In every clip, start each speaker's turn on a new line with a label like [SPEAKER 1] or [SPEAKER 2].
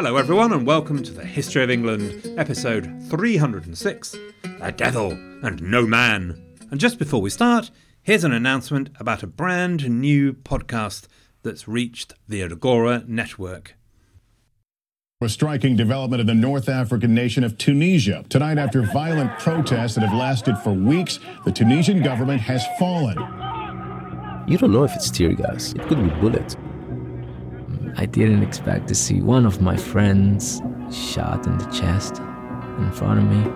[SPEAKER 1] Hello everyone and welcome to the History of England, episode 306, The Devil and No Man. And just before we start, here's an announcement about a brand new podcast that's reached the Agora network.
[SPEAKER 2] A striking development in the North African nation of Tunisia. Tonight, after violent protests that have lasted for weeks, the Tunisian government has fallen.
[SPEAKER 3] You don't know if it's tear gas. It could be bullets. I didn't expect to see one of my friends shot in the chest in front of me.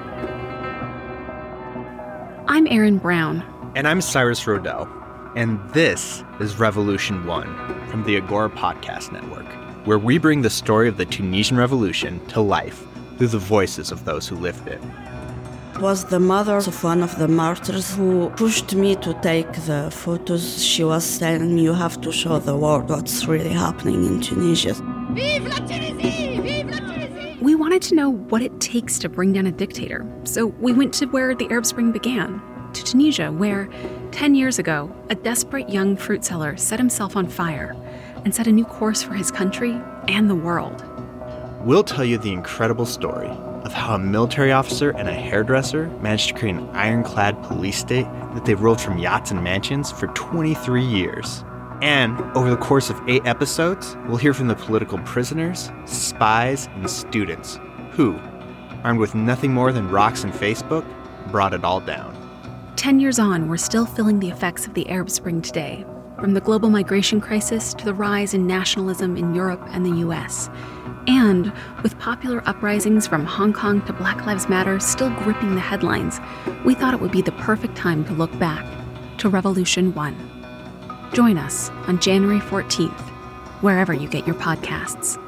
[SPEAKER 4] I'm Erin Brown.
[SPEAKER 5] And I'm Cyrus Rodell. And this is Revolution 1 from the Agora Podcast Network, where we bring the story of the Tunisian Revolution to life through the voices of those who lived it.
[SPEAKER 6] Was the mother of one of the martyrs who pushed me to take the photos. She was telling me, you have to show the world what's really happening in Tunisia.
[SPEAKER 4] Vive la Tunisie! Vive la Tunisie! We wanted to know what it takes to bring down a dictator, so we went to where the Arab Spring began, to Tunisia, where 10 years ago, a desperate young fruit seller set himself on fire and set a new course for his country and the world.
[SPEAKER 5] We'll tell you the incredible story of how a military officer and a hairdresser managed to create an ironclad police state that they ruled from yachts and mansions for 23 years. And over the course of 8 episodes, we'll hear from the political prisoners, spies, and students who, armed with nothing more than rocks and Facebook, brought it all down.
[SPEAKER 4] 10 years on, we're still feeling the effects of the Arab Spring today, from the global migration crisis to the rise in nationalism in Europe and the US. And with popular uprisings from Hong Kong to Black Lives Matter still gripping the headlines, we thought it would be the perfect time to look back to Revolution 1. Join us on January 14th, wherever you get your podcasts.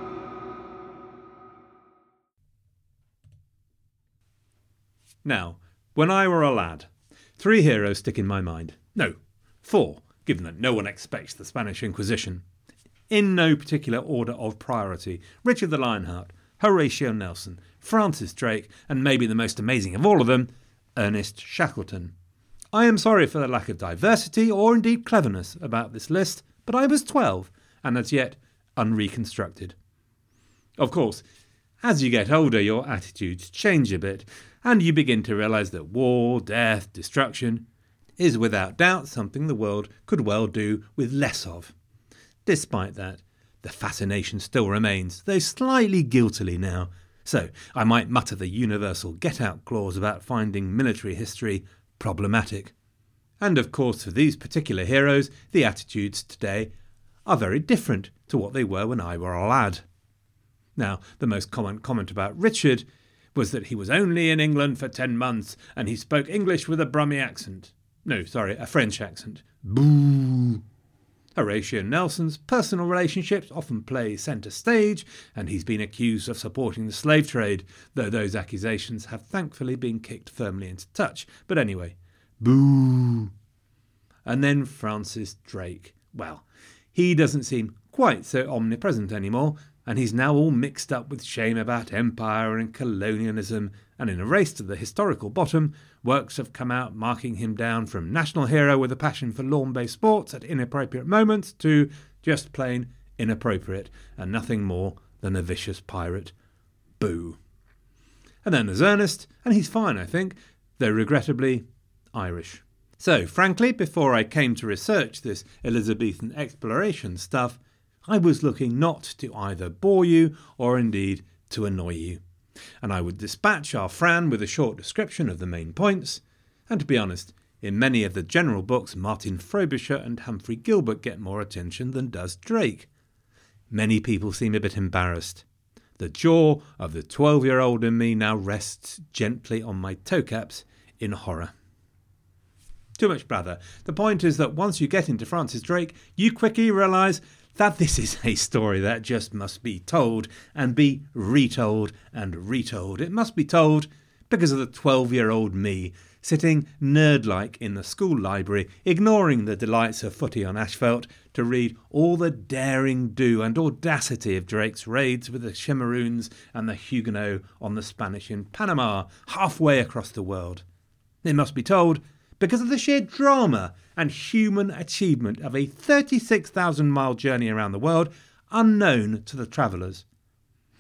[SPEAKER 1] Now, when I were a lad, 3 heroes stick in my mind. No, 4, given that no one expects the Spanish Inquisition. In no particular order of priority: Richard the Lionheart, Horatio Nelson, Francis Drake, and maybe the most amazing of all of them, Ernest Shackleton. I am sorry for the lack of diversity or indeed cleverness about this list, but I was 12 and as yet unreconstructed. Of course, as you get older, your attitudes change a bit, and you begin to realise that war, death, destruction is without doubt something the world could well do with less of. Despite that, the fascination still remains, though slightly guiltily now. So I might mutter the universal get-out clause about finding military history problematic. And of course, for these particular heroes, the attitudes today are very different to what they were when I were a lad. Now, the most common comment about Richard was that he was only in England for 10 months and he spoke English with a Brummie accent. No, sorry, a French accent. Boo! Horatio Nelson's personal relationships often play centre stage, and he's been accused of supporting the slave trade, though those accusations have thankfully been kicked firmly into touch. But anyway, boo! And then Francis Drake. Well, he doesn't seem quite so omnipresent anymore, and he's now all mixed up with shame about empire and colonialism, and in a race to the historical bottom, works have come out marking him down from national hero with a passion for lawn-based sports at inappropriate moments to just plain inappropriate and nothing more than a vicious pirate. Boo. And then there's Ernest, and he's fine, I think, though regrettably Irish. So, frankly, before I came to research this Elizabethan exploration stuff, I was looking not to either bore you or indeed to annoy you. And I would dispatch our Fran with a short description of the main points. And to be honest, in many of the general books, Martin Frobisher and Humphrey Gilbert get more attention than does Drake. Many people seem a bit embarrassed. The jaw of the 12-year-old in me now rests gently on my toe caps in horror. Too much blather. The point is that once you get into Francis Drake, you quickly realise that this is a story that just must be told and be retold and retold. It must be told because of the 12-year-old me sitting nerd-like in the school library, ignoring the delights of footy on asphalt, to read all the daring do and audacity of Drake's raids with the Chimeroons and the Huguenots on the Spanish in Panama, halfway across the world. It must be told because of the sheer drama and human achievement of a 36,000-mile journey around the world unknown to the travellers.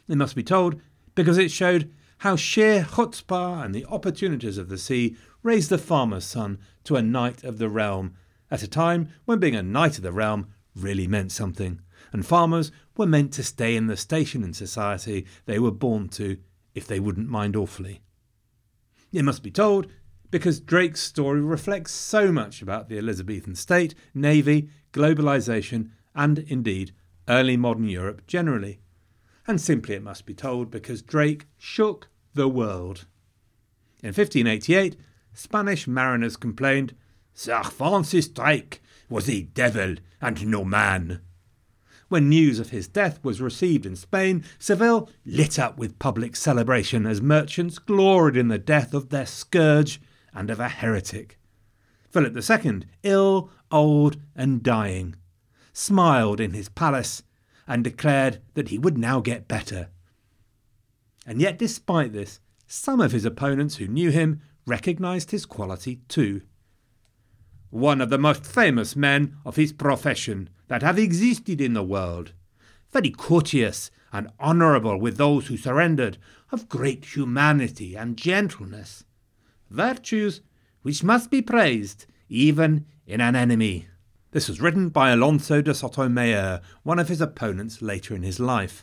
[SPEAKER 1] It must be told because it showed how sheer chutzpah and the opportunities of the sea raised the farmer's son to a knight of the realm, at a time when being a knight of the realm really meant something, and farmers were meant to stay in the station in society they were born to if they wouldn't mind awfully. It must be told because Drake's story reflects so much about the Elizabethan state, navy, globalisation, and indeed early modern Europe generally. And simply it must be told because Drake shook the world. In 1588, Spanish mariners complained, "Sir Francis Drake was a devil and no man." When news of his death was received in Spain, Seville lit up with public celebration as merchants gloried in the death of their scourge and of a heretic. Philip II, ill, old and dying, smiled in his palace and declared that he would now get better. And yet despite this, some of his opponents who knew him recognised his quality too. "One of the most famous men of his profession that have existed in the world, very courteous and honourable with those who surrendered, of great humanity and gentleness, virtues which must be praised even in an enemy." This was written by Alonso de Sotomayor, one of his opponents later in his life.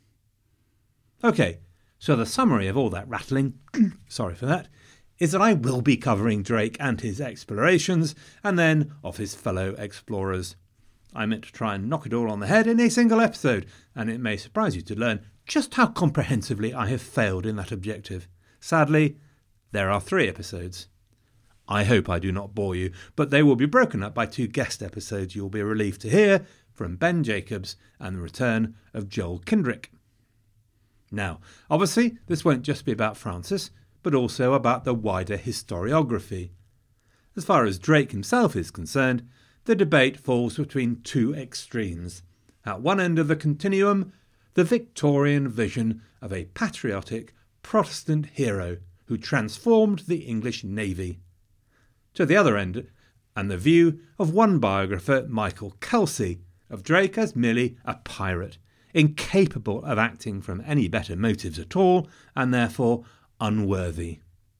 [SPEAKER 1] OK, so the summary of all that rattling, sorry for that, is that I will be covering Drake and his explorations, and then of his fellow explorers. I meant to try and knock it all on the head in a single episode, and it may surprise you to learn just how comprehensively I have failed in that objective. Sadly, there are 3 episodes. I hope I do not bore you, but they will be broken up by 2 guest episodes you will be relieved to hear from Ben Jacobs and the return of Joel Kindrick. Now, obviously, this won't just be about Francis, but also about the wider historiography. As far as Drake himself is concerned, the debate falls between 2 extremes. At one end of the continuum, the Victorian vision of a patriotic Protestant hero who transformed the English navy. To the other end, and the view of one biographer, Michael Kelsey, of Drake as merely a pirate, incapable of acting from any better motives at all, and therefore unworthy.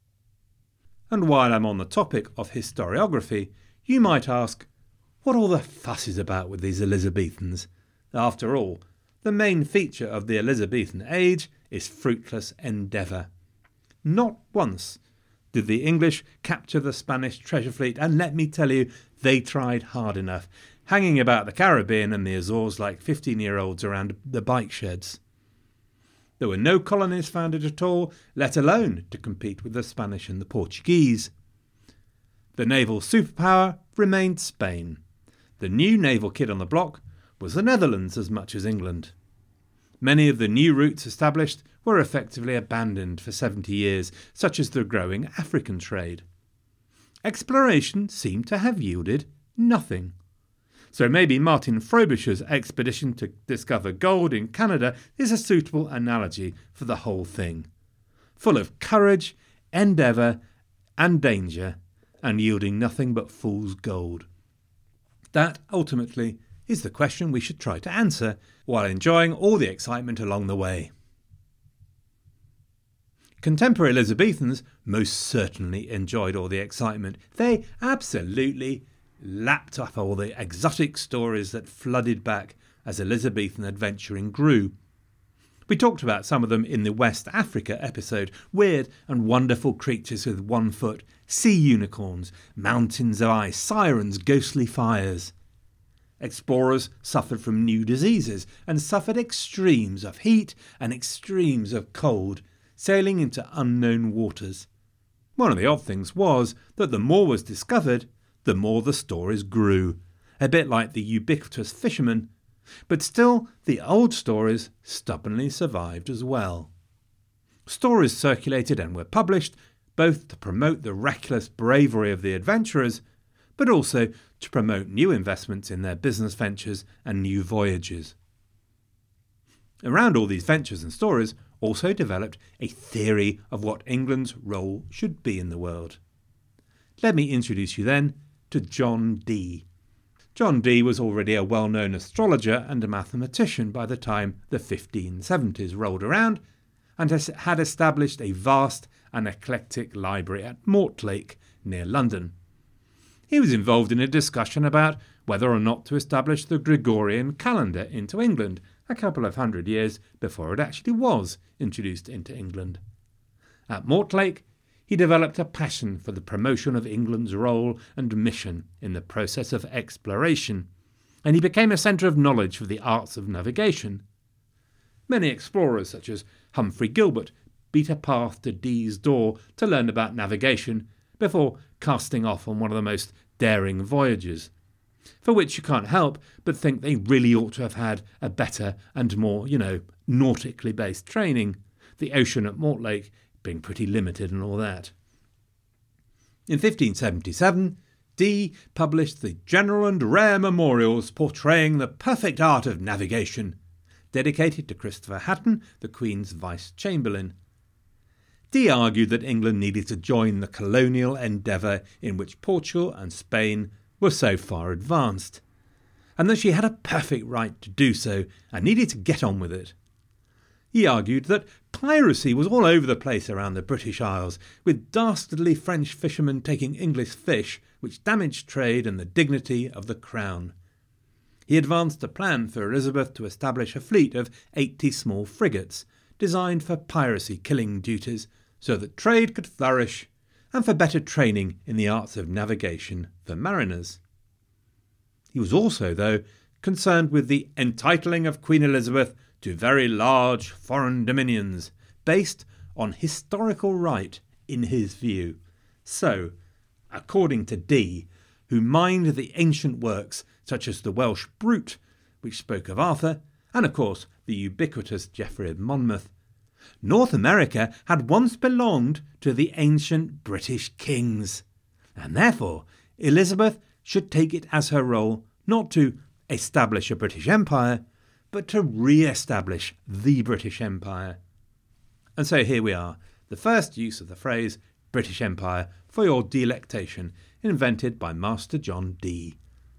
[SPEAKER 1] And while I'm on the topic of historiography, you might ask, what all the fuss is about with these Elizabethans? After all, the main feature of the Elizabethan age is fruitless endeavour. Not once did the English capture the Spanish treasure fleet, and let me tell you, they tried hard enough, hanging about the Caribbean and the Azores like 15-year-olds around the bike sheds. There were no colonies founded at all, let alone to compete with the Spanish and the Portuguese. The naval superpower remained Spain. The new naval kid on the block was the Netherlands as much as England. Many of the new routes established were effectively abandoned for 70 years, such as the growing African trade. Exploration seemed to have yielded nothing. So maybe Martin Frobisher's expedition to discover gold in Canada is a suitable analogy for the whole thing. Full of courage, endeavour and danger, and yielding nothing but fool's gold. That, ultimately, is the question we should try to answer while enjoying all the excitement along the way. Contemporary Elizabethans most certainly enjoyed all the excitement. They absolutely lapped up all the exotic stories that flooded back as Elizabethan adventuring grew. We talked about some of them in the West Africa episode. Weird and wonderful creatures with 1 foot, sea unicorns, mountains of ice, sirens, ghostly fires. Explorers suffered from new diseases and suffered extremes of heat and extremes of cold, sailing into unknown waters. One of the odd things was that the more was discovered, the more the stories grew, a bit like the ubiquitous fisherman, but still the old stories stubbornly survived as well. Stories circulated and were published both to promote the reckless bravery of the adventurers, but also to promote new investments in their business ventures and new voyages. Around all these ventures and stories also developed a theory of what England's role should be in the world. Let me introduce you then to John Dee. John Dee was already a well-known astrologer and a mathematician by the time the 1570s rolled around, and had established a vast and eclectic library at Mortlake, near London. He was involved in a discussion about whether or not to establish the Gregorian calendar into England, a couple of hundred years before it actually was introduced into England. At Mortlake, he developed a passion for the promotion of England's role and mission in the process of exploration, and he became a centre of knowledge for the arts of navigation. Many explorers, such as Humphrey Gilbert, beat a path to Dee's door to learn about navigation before casting off on one of the most daring voyages, for which you can't help but think they really ought to have had a better and more, nautically based training, the ocean at Mortlake being pretty limited and all that. In 1577, Dee published the General and Rare Memorials portraying the perfect art of navigation, dedicated to Christopher Hatton, the Queen's Vice-Chamberlain. Dee argued that England needed to join the colonial endeavour in which Portugal and Spain were so far advanced, and that she had a perfect right to do so and needed to get on with it. He argued that piracy was all over the place around the British Isles, with dastardly French fishermen taking English fish, which damaged trade and the dignity of the crown. He advanced a plan for Elizabeth to establish a fleet of 80 small frigates, designed for piracy-killing duties, so that trade could flourish, and for better training in the arts of navigation for mariners. He was also, though, concerned with the entitling of Queen Elizabeth to very large foreign dominions, based on historical right in his view. So, according to Dee, who mined the ancient works such as the Welsh Brut, which spoke of Arthur, and of course the ubiquitous Geoffrey of Monmouth, North America had once belonged to the ancient British kings, and therefore Elizabeth should take it as her role not to establish a British Empire, but to re-establish the British Empire. And so here we are, the first use of the phrase British Empire for your delectation, invented by Master John Dee.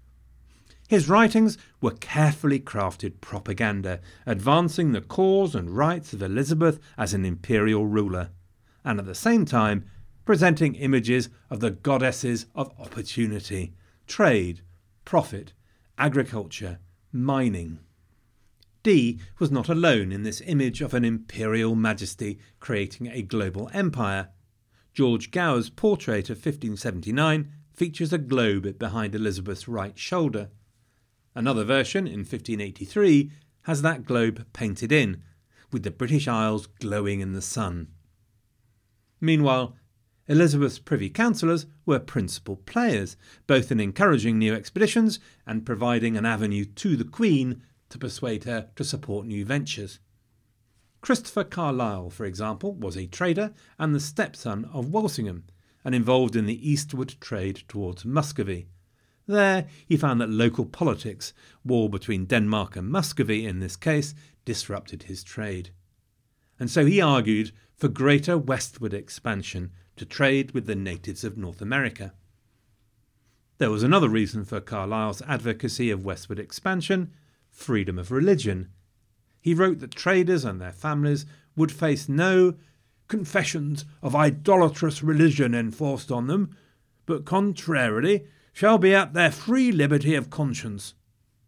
[SPEAKER 1] His writings were carefully crafted propaganda, advancing the cause and rights of Elizabeth as an imperial ruler, and at the same time presenting images of the goddesses of opportunity, trade, profit, agriculture, mining. Dee was not alone in this image of an imperial majesty creating a global empire. George Gower's portrait of 1579 features a globe behind Elizabeth's right shoulder. Another version, in 1583, has that globe painted in, with the British Isles glowing in the sun. Meanwhile, Elizabeth's privy councillors were principal players, both in encouraging new expeditions and providing an avenue to the Queen to persuade her to support new ventures. Christopher Carlisle, for example, was a trader and the stepson of Walsingham, and involved in the eastward trade towards Muscovy. There he found that local politics, war between Denmark and Muscovy in this case, disrupted his trade. And so he argued for greater westward expansion to trade with the natives of North America. There was another reason for Carlyle's advocacy of westward expansion: freedom of religion. He wrote that traders and their families would face no confessions of idolatrous religion enforced on them, but contrarily shall be at their free liberty of conscience.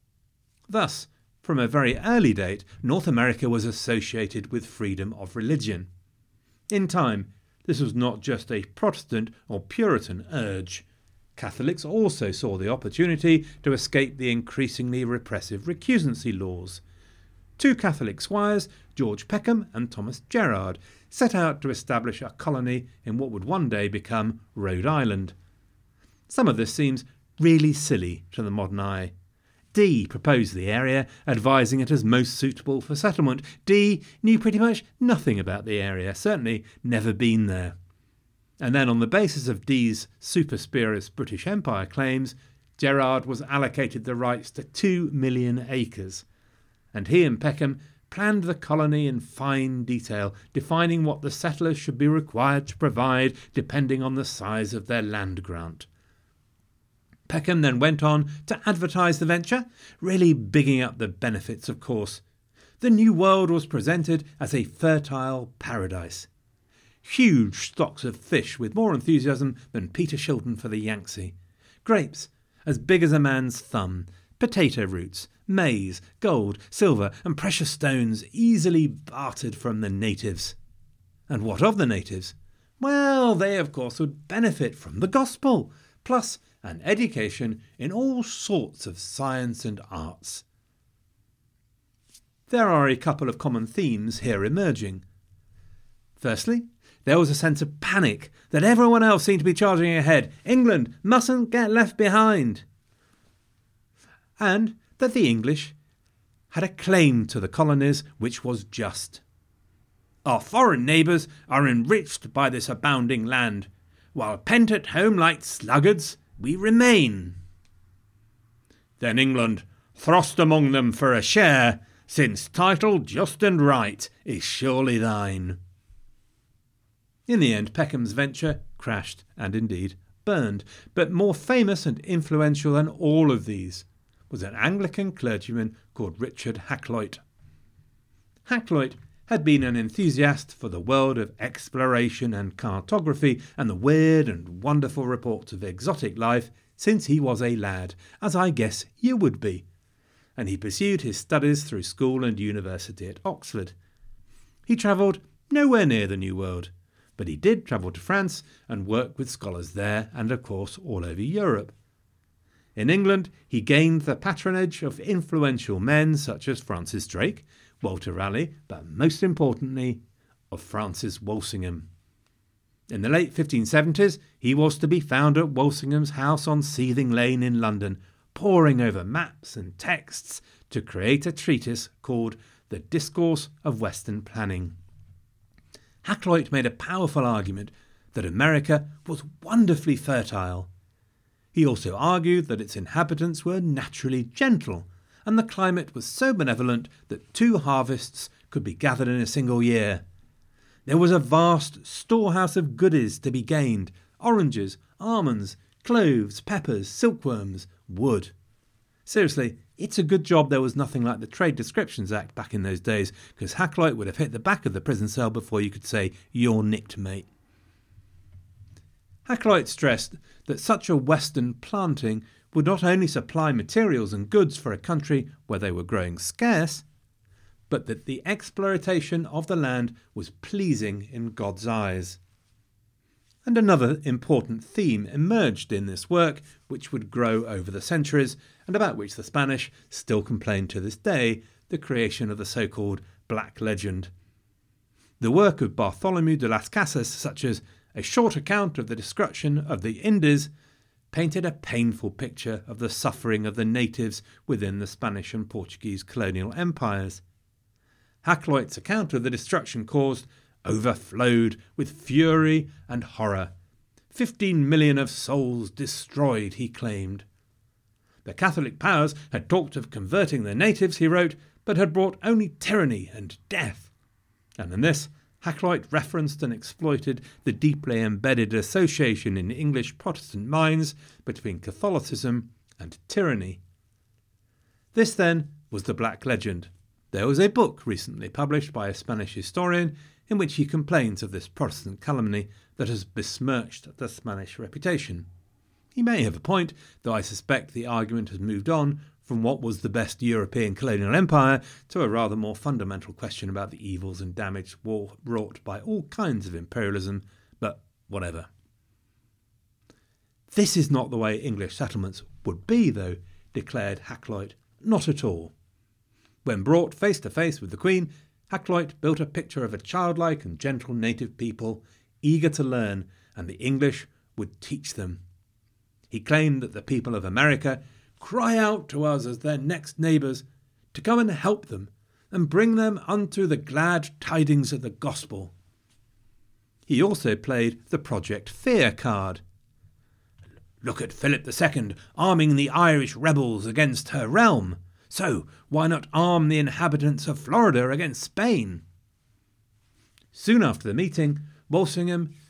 [SPEAKER 1] Thus, from a very early date, North America was associated with freedom of religion. In time, this was not just a Protestant or Puritan urge. Catholics also saw the opportunity to escape the increasingly repressive recusancy laws. Two Catholic squires, George Peckham and Thomas Gerard, set out to establish a colony in what would one day become Rhode Island. Some of this seems really silly to the modern eye. Dee proposed the area, advising it as most suitable for settlement. Dee knew pretty much nothing about the area, certainly never been there. And then, on the basis of Dee's super spurious British Empire claims, Gerard was allocated the rights to 2 million acres, and he and Peckham planned the colony in fine detail, defining what the settlers should be required to provide depending on the size of their land grant. Peckham then went on to advertise the venture, really bigging up the benefits, of course. The New World was presented as a fertile paradise. Huge stocks of fish with more enthusiasm than Peter Shilton for the Yangtze. Grapes as big as a man's thumb. Potato roots, maize, gold, silver and precious stones easily bartered from the natives. And what of the natives? Well, they of course would benefit from the gospel, plus an education in all sorts of science and arts. There are a couple of common themes here emerging. Firstly, there was a sense of panic that everyone else seemed to be charging ahead. England mustn't get left behind. And that the English had a claim to the colonies which was just. Our foreign neighbours are enriched by this abounding land, while pent at home like sluggards we remain. Then England, thrust among them for a share, since title just and right is surely thine. In the end, Peckham's venture crashed and indeed burned, but more famous and influential than all of these was an Anglican clergyman called Richard Hakluyt. Hakluyt had been an enthusiast for the world of exploration and cartography and the weird and wonderful reports of exotic life since he was a lad, as I guess you would be, and he pursued his studies through school and university at Oxford. He travelled nowhere near the New World, but he did travel to France and work with scholars there and, of course, all over Europe. In England, he gained the patronage of influential men such as Francis Drake, Walter Raleigh, but most importantly, of Francis Walsingham. In the late 1570s, he was to be found at Walsingham's house on Seething Lane in London, poring over maps and texts to create a treatise called The Discourse of Western Planning. Hakluyt made a powerful argument that America was wonderfully fertile. He also argued that its inhabitants were naturally gentle, and the climate was so benevolent that 2 harvests could be gathered in a single year. There was a vast storehouse of goodies to be gained: oranges, almonds, cloves, peppers, silkworms, wood. Seriously, it's a good job there was nothing like the Trade Descriptions Act back in those days, because Hakluyt would have hit the back of the prison cell before you could say, "You're nicked, mate." Hakluyt stressed that such a Western planting would not only supply materials and goods for a country where they were growing scarce, but that the exploitation of the land was pleasing in God's eyes. And another important theme emerged in this work, which would grow over the centuries, and about which the Spanish still complain to this day: the creation of the so-called Black Legend. The work of Bartholomew de las Casas, such as A Short Account of the Destruction of the Indies, painted a painful picture of the suffering of the natives within the Spanish and Portuguese colonial empires. Hakluyt's account of the destruction caused overflowed with fury and horror. 15 million of souls destroyed, he claimed. The Catholic powers had talked of converting the natives, he wrote, but had brought only tyranny and death. And in this, Hakluyt referenced and exploited the deeply embedded association in English Protestant minds between Catholicism and tyranny. This, then, was the Black Legend. There was a book recently published by a Spanish historian in which he complains of this Protestant calumny that has besmirched the Spanish reputation. He may have a point, though I suspect the argument has moved on from what was the best European colonial empire to a rather more fundamental question about the evils and damage wrought by all kinds of imperialism, but whatever. This is not the way English settlements would be, though, declared Hakluyt. Not at all. When brought face to face with the Queen, Hakluyt built a picture of a childlike and gentle native people, eager to learn, and the English would teach them. He claimed that the people of America cry out to us as their next neighbours to come and help them and bring them unto the glad tidings of the gospel. He also played the Project Fear card. Look at Philip II arming the Irish rebels against her realm. So why not arm the inhabitants of Florida against Spain? Soon after the meeting, Walsingham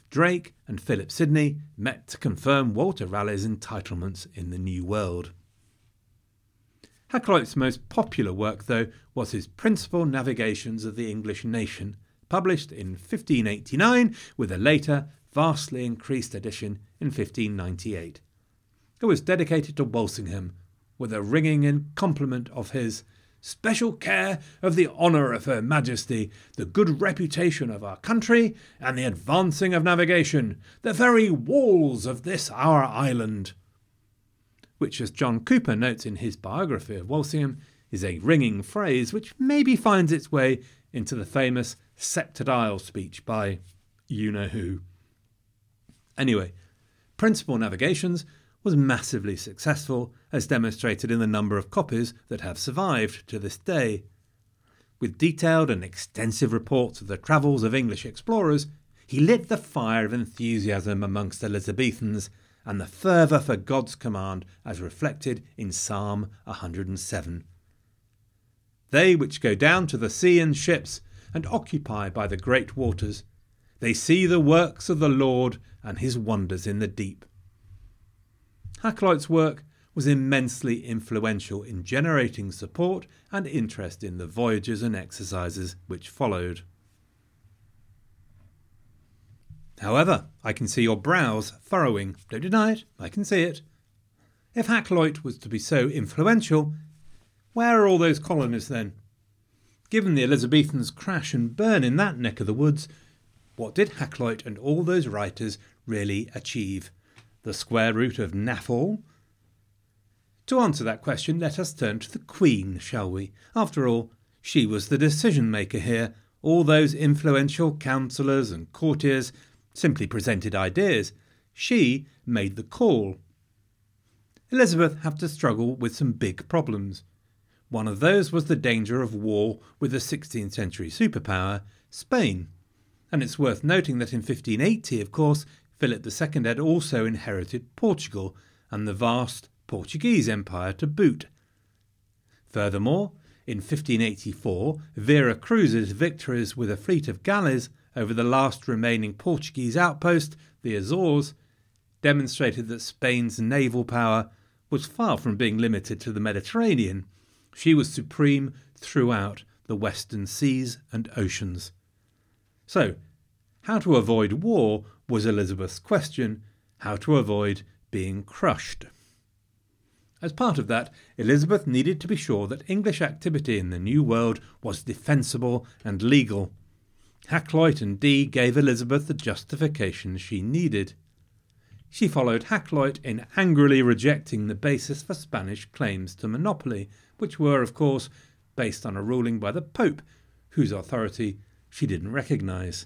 [SPEAKER 1] Drake and Philip Sidney met to confirm Walter Raleigh's entitlements in the New World. Hakluyt's most popular work, though, was his Principal Navigations of the English Nation, published in 1589 with a later, vastly increased edition in 1598. It was dedicated to Walsingham, with a ringing in compliment of his special care of the honour of Her Majesty, the good reputation of our country, and the advancing of navigation, the very walls of this our island, which, as John Cooper notes in his biography of Walsingham, is a ringing phrase which maybe finds its way into the famous Sceptred Isle speech by you-know-who. Anyway, Principal Navigations was massively successful, as demonstrated in the number of copies that have survived to this day. With detailed and extensive reports of the travels of English explorers, he lit the fire of enthusiasm amongst Elizabethans and the fervour for God's command as reflected in Psalm 107. They which go down to the sea in ships and occupy by the great waters, they see the works of the Lord and his wonders in the deep. Hakluyt's work was immensely influential in generating support and interest in the voyages and exercises which followed. However, I can see your brows furrowing. Don't deny it, I can see it. If Hakluyt was to be so influential, where are all those colonists then? Given the Elizabethans' crash and burn in that neck of the woods, what did Hakluyt and all those writers really achieve? The square root of naff all? To answer that question, let us turn to the Queen, shall we? After all, she was the decision-maker here. All those influential councillors and courtiers simply presented ideas. She made the call. Elizabeth had to struggle with some big problems. One of those was the danger of war with the 16th century superpower, Spain. And it's worth noting that in 1580, of course, Philip II had also inherited Portugal and the vast Portuguese Empire to boot. Furthermore, in 1584, Vera Cruz's victories with a fleet of galleys over the last remaining Portuguese outpost, the Azores, demonstrated that Spain's naval power was far from being limited to the Mediterranean. She was supreme throughout the western seas and oceans. So, how to avoid war was Elizabeth's question, how to avoid being crushed. As part of that, Elizabeth needed to be sure that English activity in the New World was defensible and legal. Hakluyt and Dee gave Elizabeth the justification she needed. She followed Hakluyt in angrily rejecting the basis for Spanish claims to monopoly, which were, of course, based on a ruling by the Pope, whose authority she didn't recognise.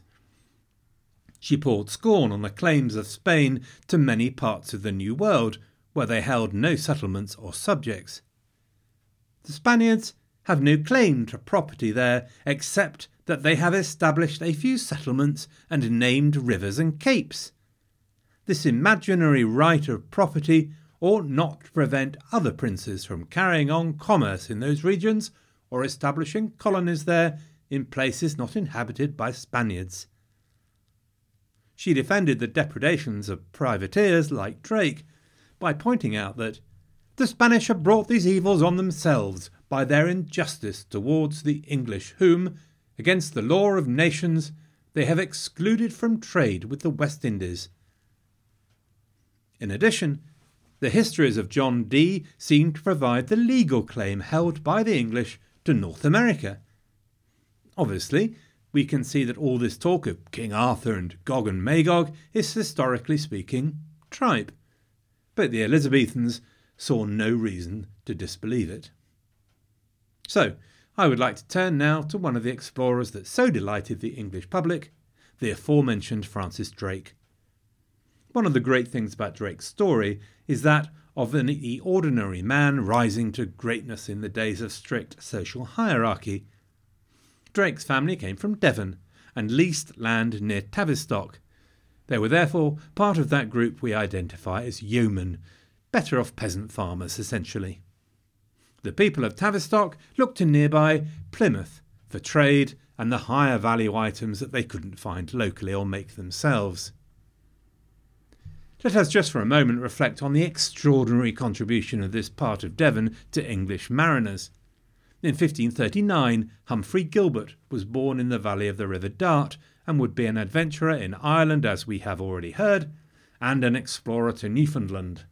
[SPEAKER 1] She poured scorn on the claims of Spain to many parts of the New World, where they held no settlements or subjects. The Spaniards have no claim to property there, except that they have established a few settlements and named rivers and capes. This imaginary right of property ought not to prevent other princes from carrying on commerce in those regions or establishing colonies there in places not inhabited by Spaniards. She defended the depredations of privateers like Drake by pointing out that the Spanish have brought these evils on themselves by their injustice towards the English, whom, against the law of nations, they have excluded from trade with the West Indies. In addition, the histories of John Dee seem to provide the legal claim held by the English to North America. Obviously, we can see that all this talk of King Arthur and Gog and Magog is, historically speaking, tripe. But the Elizabethans saw no reason to disbelieve it. So, I would like to turn now to one of the explorers that so delighted the English public, the aforementioned Francis Drake. One of the great things about Drake's story is that of the ordinary man rising to greatness in the days of strict social hierarchy. Drake's family came from Devon and leased land near Tavistock. They were therefore part of that group we identify as yeomen, better off peasant farmers essentially. The people of Tavistock looked to nearby Plymouth for trade and the higher value items that they couldn't find locally or make themselves. Let us just for a moment reflect on the extraordinary contribution of this part of Devon to English mariners. In 1539, Humphrey Gilbert was born in the valley of the River Dart and would be an adventurer in Ireland, as we have already heard, and an explorer to Newfoundland.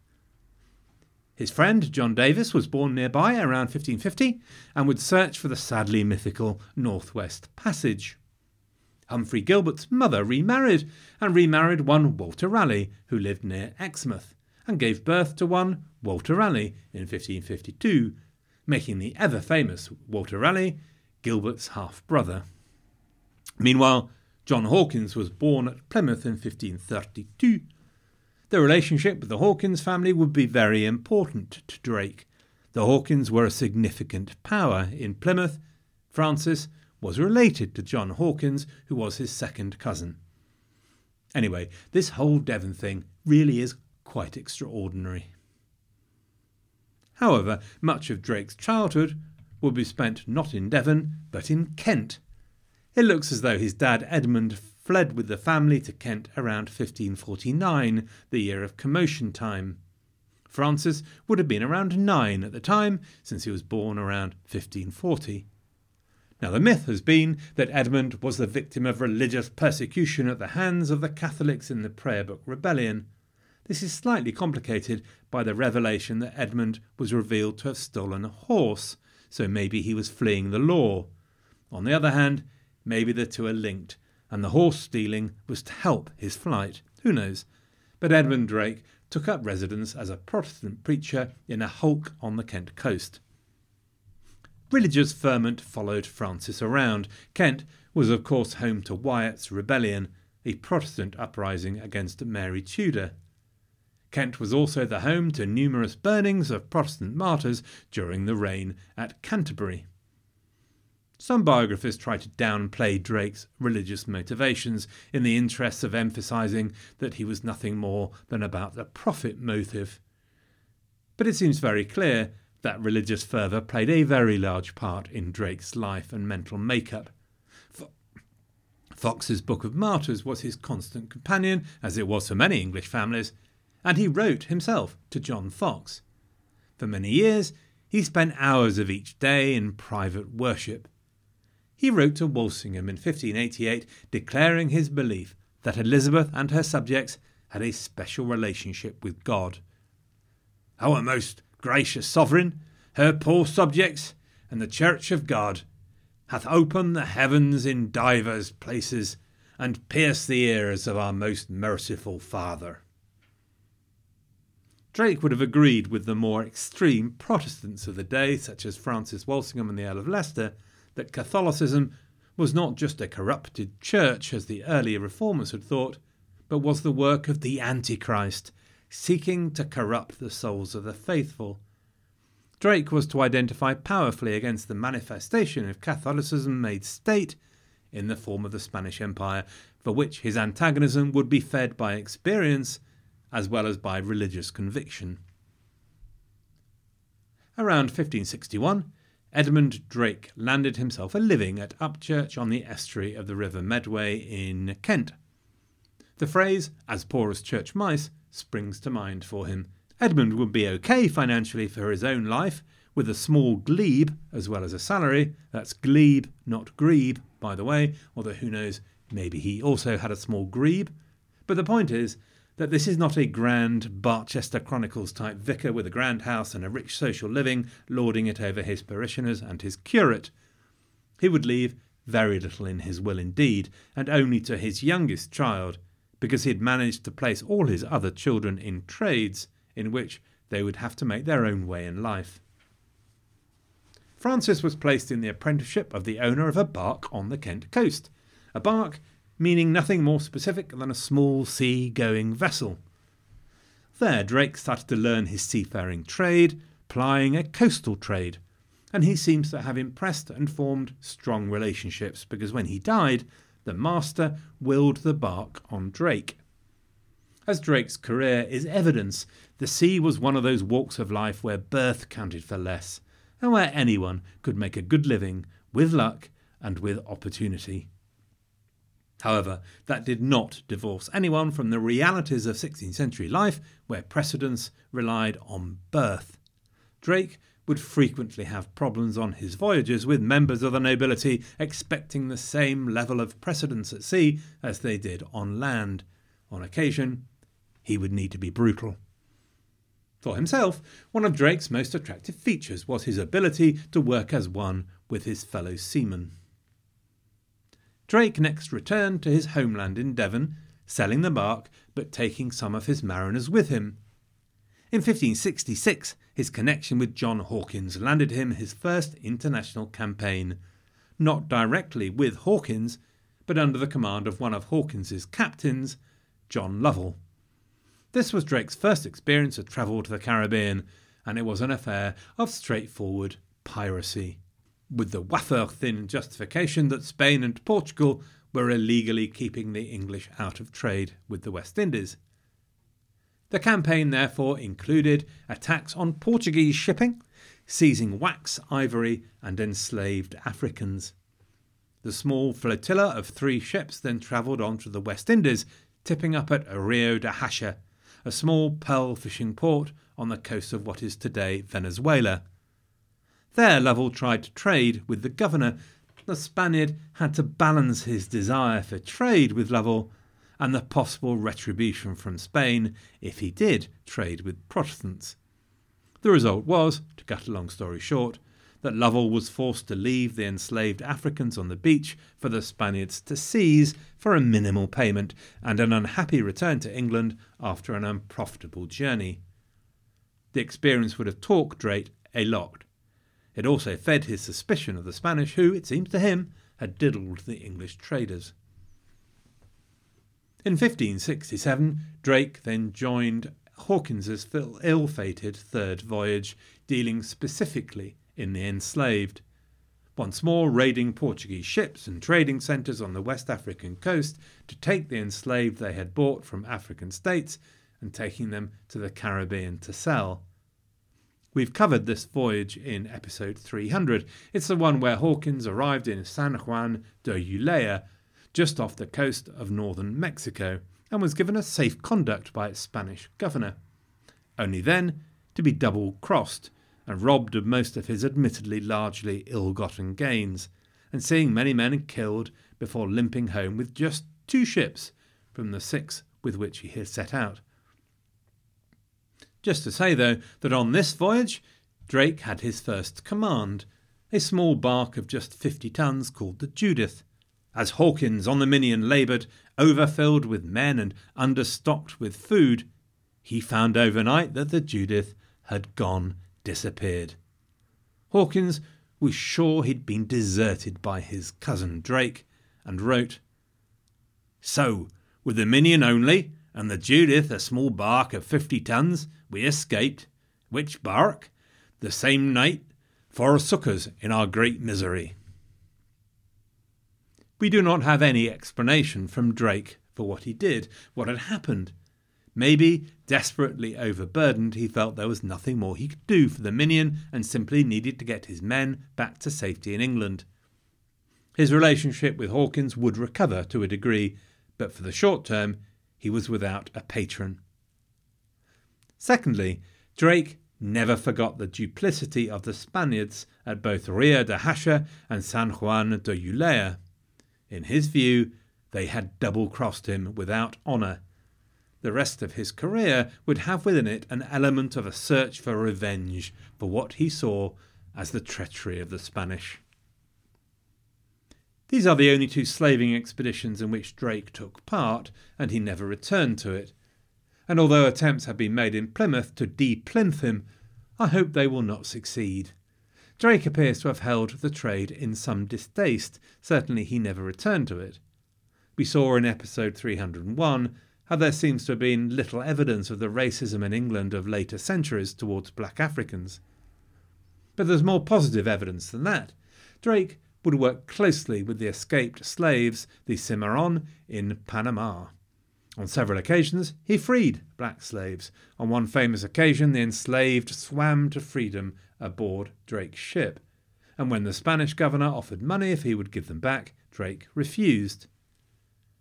[SPEAKER 1] His friend John Davis was born nearby around 1550 and would search for the sadly mythical Northwest Passage. Humphrey Gilbert's mother remarried one Walter Raleigh, who lived near Exmouth, and gave birth to one Walter Raleigh in 1552, making the ever-famous Walter Raleigh Gilbert's half-brother. Meanwhile, John Hawkins was born at Plymouth in 1532. The relationship with the Hawkins family would be very important to Drake. The Hawkins were a significant power in Plymouth. Francis was related to John Hawkins, who was his second cousin. Anyway, this whole Devon thing really is quite extraordinary. However, much of Drake's childhood would be spent not in Devon, but in Kent. It looks as though his dad Edmund fled with the family to Kent around 1549, the year of commotion time. Francis would have been around 9 at the time, since he was born around 1540. Now, the myth has been that Edmund was the victim of religious persecution at the hands of the Catholics in the Prayer Book Rebellion. This is slightly complicated by the revelation that Edmund was revealed to have stolen a horse, so maybe he was fleeing the law. On the other hand, maybe the two are linked, and the horse stealing was to help his flight. Who knows? But Edmund Drake took up residence as a Protestant preacher in a hulk on the Kent coast. Religious ferment followed Francis around. Kent was of course home to Wyatt's Rebellion, a Protestant uprising against Mary Tudor. Kent was also the home to numerous burnings of Protestant martyrs during the reign at Canterbury. Some biographers try to downplay Drake's religious motivations in the interests of emphasising that he was nothing more than about the profit motive. But it seems very clear that religious fervour played a very large part in Drake's life and mental makeup. Fox's Book of Martyrs was his constant companion, as it was for many English families, and he wrote himself to John Fox. For many years, he spent hours of each day in private worship. He wrote to Walsingham in 1588 declaring his belief that Elizabeth and her subjects had a special relationship with God. "Our most gracious sovereign, her poor subjects, and the Church of God, hath opened the heavens in divers places, and pierced the ears of our most merciful Father." Drake would have agreed with the more extreme Protestants of the day, such as Francis Walsingham and the Earl of Leicester, that Catholicism was not just a corrupted church, as the earlier reformers had thought, but was the work of the Antichrist, seeking to corrupt the souls of the faithful. Drake was to identify powerfully against the manifestation of Catholicism made state in the form of the Spanish Empire, for which his antagonism would be fed by experience as well as by religious conviction. Around 1561, Edmund Drake landed himself a living at Upchurch on the estuary of the River Medway in Kent. The phrase, "as poor as church mice," springs to mind for him. Edmund would be okay financially for his own life, with a small glebe as well as a salary. That's glebe, not grebe, by the way, although who knows, maybe he also had a small grebe. But the point is that this is not a grand Barchester Chronicles type vicar with a grand house and a rich social living, lording it over his parishioners and his curate. He would leave very little in his will indeed, and only to his youngest child, because he had managed to place all his other children in trades in which they would have to make their own way in life. Francis was placed in the apprenticeship of the owner of a bark on the Kent coast. A bark meaning nothing more specific than a small sea-going vessel. There Drake started to learn his seafaring trade, plying a coastal trade, and he seems to have impressed and formed strong relationships, because when he died, the master willed the bark on Drake. As Drake's career is evidence, the sea was one of those walks of life where birth counted for less, and where anyone could make a good living with luck and with opportunity. However, that did not divorce anyone from the realities of 16th century life, where precedence relied on birth. Drake would frequently have problems on his voyages with members of the nobility expecting the same level of precedence at sea as they did on land. On occasion, he would need to be brutal. For himself, one of Drake's most attractive features was his ability to work as one with his fellow seamen. Drake next returned to his homeland in Devon, selling the bark but taking some of his mariners with him. In 1566, his connection with John Hawkins landed him his first international campaign, not directly with Hawkins, but under the command of one of Hawkins's captains, John Lovell. This was Drake's first experience of travel to the Caribbean, and it was an affair of straightforward piracy, with the wafer-thin justification that Spain and Portugal were illegally keeping the English out of trade with the West Indies. The campaign therefore included attacks on Portuguese shipping, seizing wax, ivory, and enslaved Africans. The small flotilla of 3 ships then travelled on to the West Indies, tipping up at Rio de Jaca, a small pearl fishing port on the coast of what is today Venezuela. There Lovell tried to trade with the governor. The Spaniard had to balance his desire for trade with Lovell and the possible retribution from Spain if he did trade with Protestants. The result was, to cut a long story short, that Lovell was forced to leave the enslaved Africans on the beach for the Spaniards to seize for a minimal payment and an unhappy return to England after an unprofitable journey. The experience would have taught Drake a lot. It also fed his suspicion of the Spanish who, it seems to him, had diddled the English traders. In 1567, Drake then joined Hawkins's ill-fated third voyage, dealing specifically in the enslaved, once more raiding Portuguese ships and trading centres on the West African coast to take the enslaved they had bought from African states and taking them to the Caribbean to sell. We've covered this voyage in episode 300. It's the one where Hawkins arrived in San Juan de Ulloa, just off the coast of northern Mexico, and was given a safe conduct by its Spanish governor, only then to be double-crossed and robbed of most of his admittedly largely ill-gotten gains, and seeing many men killed before limping home with just 2 ships from the 6 with which he had set out. Just to say, though, that on this voyage, Drake had his first command, a small bark of just 50 tons called the Judith. As Hawkins on the Minion laboured, overfilled with men and understocked with food, he found overnight that the Judith had disappeared. Hawkins was sure he'd been deserted by his cousin Drake, and wrote, "So, with the Minion only, and the Judith a small bark of 50 tons, we escaped, which bark, the same night, forsook us in our great misery." We do not have any explanation from Drake for what he did, what had happened. Maybe, desperately overburdened, he felt there was nothing more he could do for the Minion and simply needed to get his men back to safety in England. His relationship with Hawkins would recover to a degree, but for the short term, he was without a patron. Secondly, Drake never forgot the duplicity of the Spaniards at both Rio de Jaca and San Juan de Ulloa. In his view, they had double-crossed him without honour. The rest of his career would have within it an element of a search for revenge for what he saw as the treachery of the Spanish. These are the only 2 slaving expeditions in which Drake took part, and he never returned to it. And although attempts have been made in Plymouth to de-Plymph him, I hope they will not succeed. Drake appears to have held the trade in some distaste. Certainly he never returned to it. We saw in episode 301 how there seems to have been little evidence of the racism in England of later centuries towards black Africans. But there's more positive evidence than that. Drake would work closely with the escaped slaves, the Cimarron, in Panama. On several occasions, he freed black slaves. On one famous occasion, the enslaved swam to freedom aboard Drake's ship, and when the Spanish governor offered money if he would give them back, Drake refused.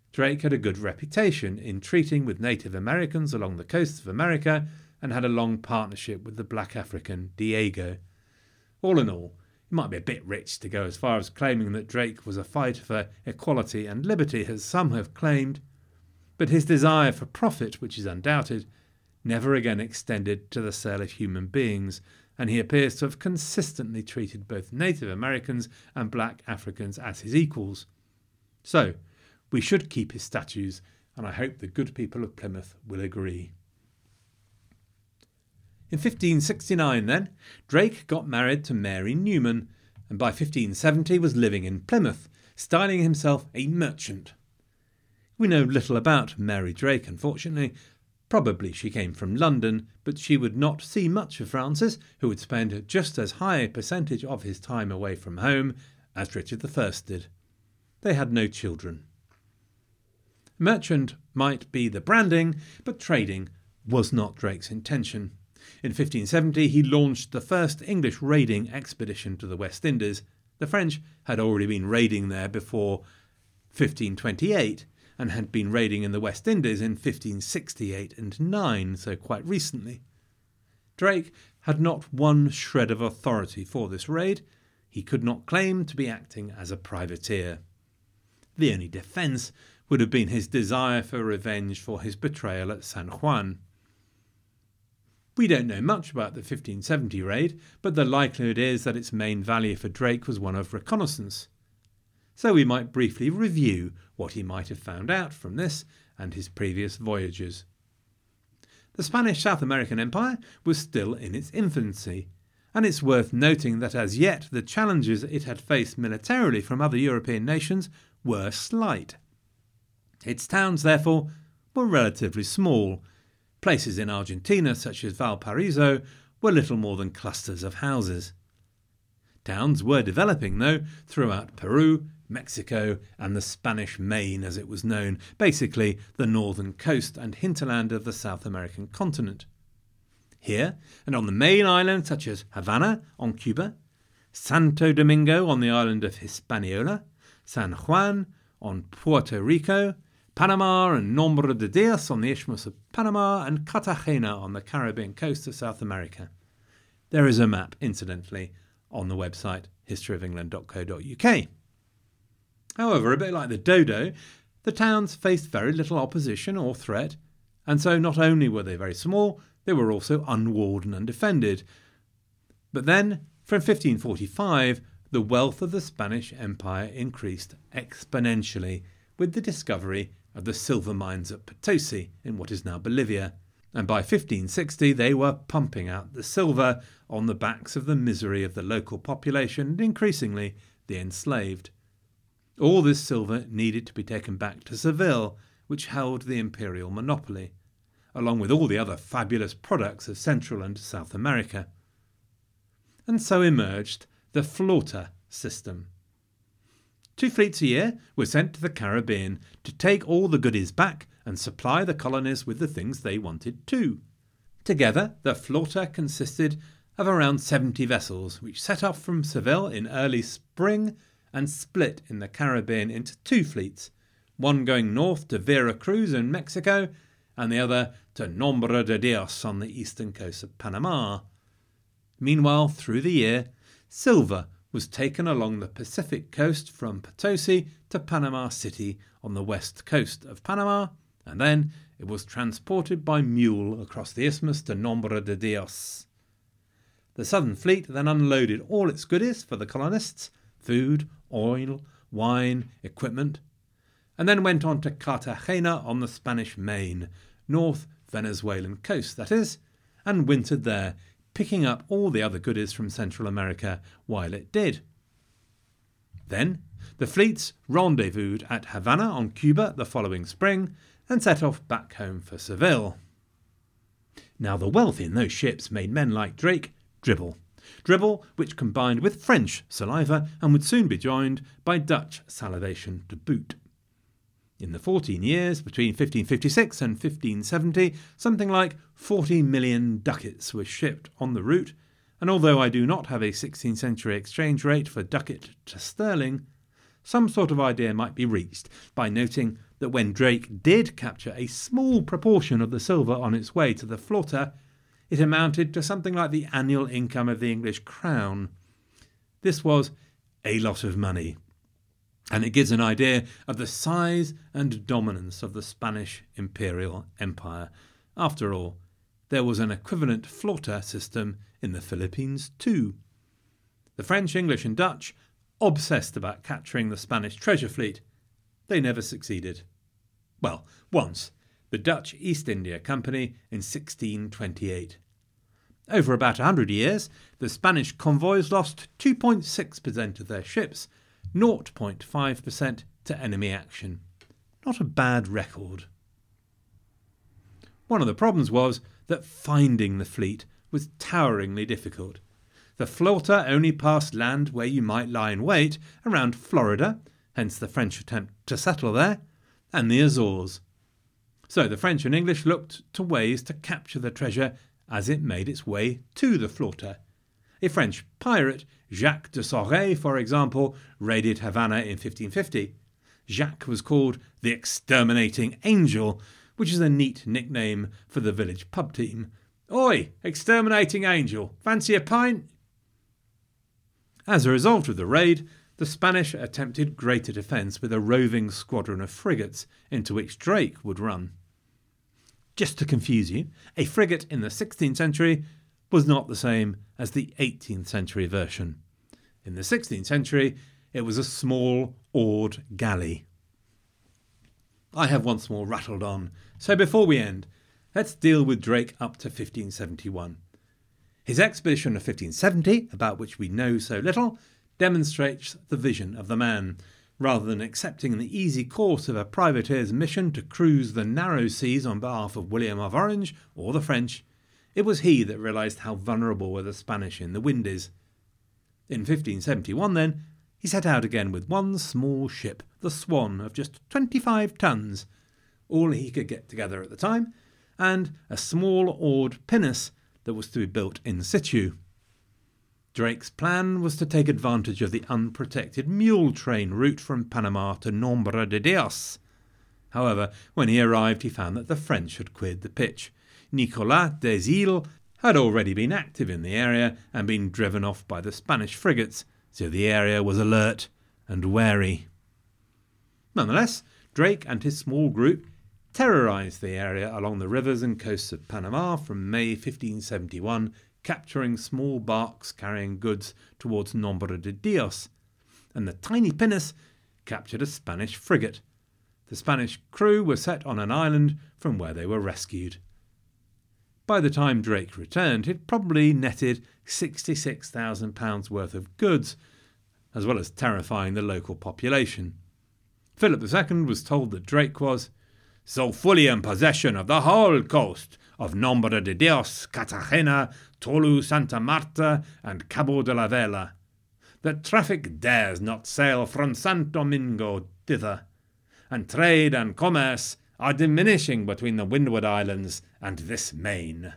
[SPEAKER 1] Drake had a good reputation in treating with Native Americans along the coast of America and had a long partnership with the black African Diego. All in all, it might be a bit rich to go as far as claiming that Drake was a fighter for equality and liberty, as some have claimed, but his desire for profit, which is undoubted, never again extended to the sale of human beings, and he appears to have consistently treated both Native Americans and black Africans as his equals. So, we should keep his statues, and I hope the good people of Plymouth will agree. In 1569, then, Drake got married to Mary Newman, and by 1570 was living in Plymouth, styling himself a merchant. We know little about Mary Drake, unfortunately. Probably she came from London, but she would not see much of Francis, who would spend just as high a percentage of his time away from home as Richard I did. They had no children. Merchant might be the branding, but trading was not Drake's intention. In 1570 he launched the first English raiding expedition to the West Indies. The French had already been raiding there before 1528, and had been raiding in the West Indies in 1568 and 9, so quite recently. Drake had not one shred of authority for this raid. He could not claim to be acting as a privateer. The only defence would have been his desire for revenge for his betrayal at San Juan. We don't know much about the 1570 raid, but the likelihood is that its main value for Drake was one of reconnaissance. So we might briefly review what he might have found out from this and his previous voyages. The Spanish South American Empire was still in its infancy, and it's worth noting that as yet the challenges it had faced militarily from other European nations were slight. Its towns, therefore, were relatively small. Places in Argentina, such as Valparaiso, were little more than clusters of houses. Towns were developing, though, throughout Peru, Mexico, and the Spanish Main, as it was known, basically the northern coast and hinterland of the South American continent. Here, and on the main islands such as Havana on Cuba, Santo Domingo on the island of Hispaniola, San Juan on Puerto Rico, Panama and Nombre de Dios on the Isthmus of Panama, and Cartagena on the Caribbean coast of South America. There is a map, incidentally, on the website historyofengland.co.uk. However, a bit like the dodo, the towns faced very little opposition or threat, and so not only were they very small, they were also unwalled and undefended. But then, from 1545, the wealth of the Spanish Empire increased exponentially with the discovery of the silver mines at Potosi in what is now Bolivia, and by 1560 they were pumping out the silver on the backs of the misery of the local population and increasingly the enslaved. All this silver needed to be taken back to Seville, which held the imperial monopoly, along with all the other fabulous products of Central and South America. And so emerged the flota system. 2 fleets a year were sent to the Caribbean to take all the goodies back and supply the colonies with the things they wanted too. Together, the flota consisted of around 70 vessels, which set off from Seville in early spring and split in the Caribbean into 2 fleets, one going north to Vera Cruz in Mexico and the other to Nombre de Dios on the eastern coast of Panama. Meanwhile, through the year, silver was taken along the Pacific coast from Potosi to Panama City on the west coast of Panama, and then it was transported by mule across the isthmus to Nombre de Dios. The Southern Fleet then unloaded all its goodies for the colonists, food, oil, wine, equipment, and then went on to Cartagena on the Spanish Main, North Venezuelan coast that is, and wintered there, picking up all the other goodies from Central America while it did. Then the fleets rendezvoused at Havana on Cuba the following spring and set off back home for Seville. Now the wealth in those ships made men like Drake dribble, which combined with French saliva and would soon be joined by Dutch salivation to boot. In the 14 years between 1556 and 1570, something like 40 million ducats were shipped on the route, and although I do not have a 16th century exchange rate for ducat to sterling, some sort of idea might be reached by noting that when Drake did capture a small proportion of the silver on its way to the flota, it amounted to something like the annual income of the English crown. This was a lot of money, and it gives an idea of the size and dominance of the Spanish imperial empire. After all, there was an equivalent flota system in the Philippines too. The French, English and Dutch obsessed about capturing the Spanish treasure fleet. They never succeeded. Well, once, the Dutch East India Company in 1628. Over about 100 years, the Spanish convoys lost 2.6% of their ships, 0.5% to enemy action. Not a bad record. One of the problems was that finding the fleet was toweringly difficult. The flota only passed land where you might lie in wait, around Florida, hence the French attempt to settle there, and the Azores. So the French and English looked to ways to capture the treasure as it made its way to the flota. A French pirate, Jacques de Sorey, for example, raided Havana in 1550. Jacques was called the Exterminating Angel, which is a neat nickname for the village pub team. Oi, Exterminating Angel, fancy a pint? As a result of the raid, the Spanish attempted greater defence with a roving squadron of frigates into which Drake would run. Just to confuse you, a frigate in the 16th century was not the same as the 18th century version. In the 16th century, it was a small, oared galley. I have once more rattled on, so before we end, let's deal with Drake up to 1571. His expedition of 1570, about which we know so little, demonstrates the vision of the man. Rather than accepting the easy course of a privateer's mission to cruise the narrow seas on behalf of William of Orange or the French, it was he that realised how vulnerable were the Spanish in the Windies. In 1571, then, he set out again with one small ship, the Swan, of just 25 tons, all he could get together at the time, and a small oared pinnace that was to be built in situ. Drake's plan was to take advantage of the unprotected mule train route from Panama to Nombre de Dios. However, when he arrived, he found that the French had cleared the pitch. Nicolas des Îles had already been active in the area and been driven off by the Spanish frigates, so the area was alert and wary. Nonetheless, Drake and his small group terrorised the area along the rivers and coasts of Panama from May 1571, capturing small barques carrying goods towards Nombre de Dios, and the tiny pinnace captured a Spanish frigate. The Spanish crew were set on an island from where they were rescued. By the time Drake returned, he'd probably netted £66,000 worth of goods, as well as terrifying the local population. Philip II was told that Drake was so fully in possession of the whole coast of Nombre de Dios, Cartagena, Tolu, Santa Marta, and Cabo de la Vela, that traffic dares not sail from Santo Domingo thither, and trade and commerce are diminishing between the Windward Islands and this main.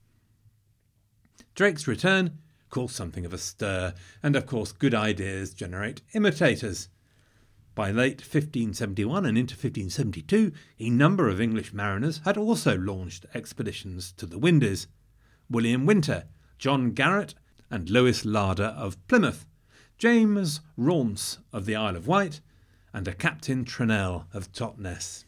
[SPEAKER 1] Drake's return caused something of a stir, and of course good ideas generate imitators. By late 1571 and into 1572, a number of English mariners had also launched expeditions to the Windies. William Winter, John Garrett, and Lewis Larder of Plymouth, James Raunce of the Isle of Wight, and a Captain Trennell of Totnes.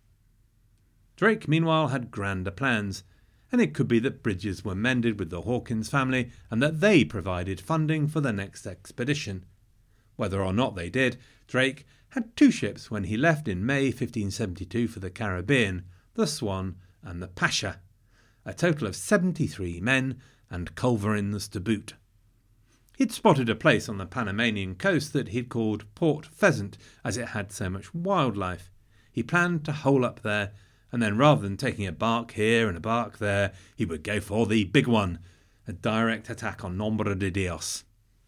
[SPEAKER 1] Drake, meanwhile, had grander plans, and it could be that bridges were mended with the Hawkins family and that they provided funding for the next expedition. Whether or not they did, Drake had two ships when he left in May 1572 for the Caribbean, the Swan and the Pasha, a total of 73 men and culverins to boot. He'd spotted a place on the Panamanian coast that he'd called Port Pheasant, as it had so much wildlife. He planned to hole up there, and then rather than taking a bark here and a bark there, he would go for the big one, a direct attack on Nombre de Dios.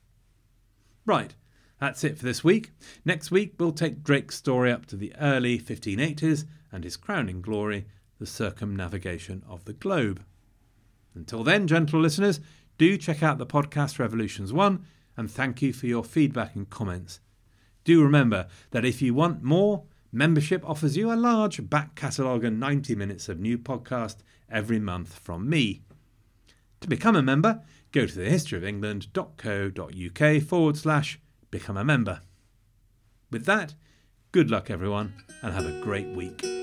[SPEAKER 1] Right, that's it for this week. Next week we'll take Drake's story up to the early 1580s and his crowning glory, the circumnavigation of the globe. Until then, gentle listeners, do check out the podcast Revolutions 1, and thank you for your feedback and comments. Do remember that if you want more, membership offers you a large back catalogue and 90 minutes of new podcast every month from me. To become a member, go to thehistoryofengland.co.uk/become a member. With that, good luck everyone and have a great week.